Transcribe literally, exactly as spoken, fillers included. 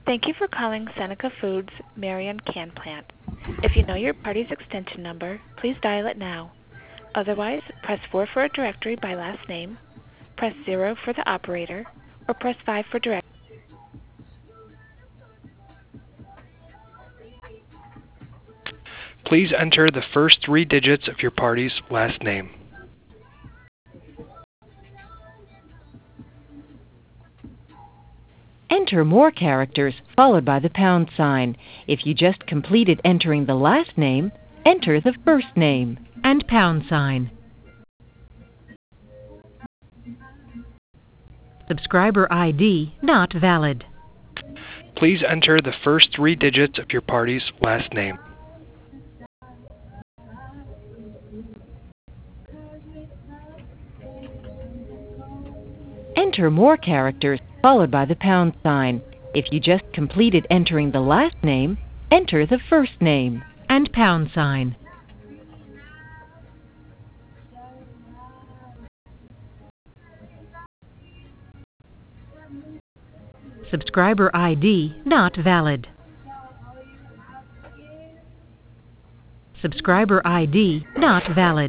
Thank you for calling Seneca Foods Marion Can Plant. If you know your party's extension number, please dial it now. Otherwise, press four for a directory by last name, press zero for the operator, or press five for direct. Please enter the first three digits of your party's last name. Enter more characters followed by the pound sign. If you just completed entering the last name, enter the first name and pound sign. Subscriber I D not valid. Please enter the first three digits of your party's last name. Enter more characters followed by the pound sign. If you just completed entering the last name, enter the first name and pound sign. Subscriber I D not valid. Subscriber I D not valid.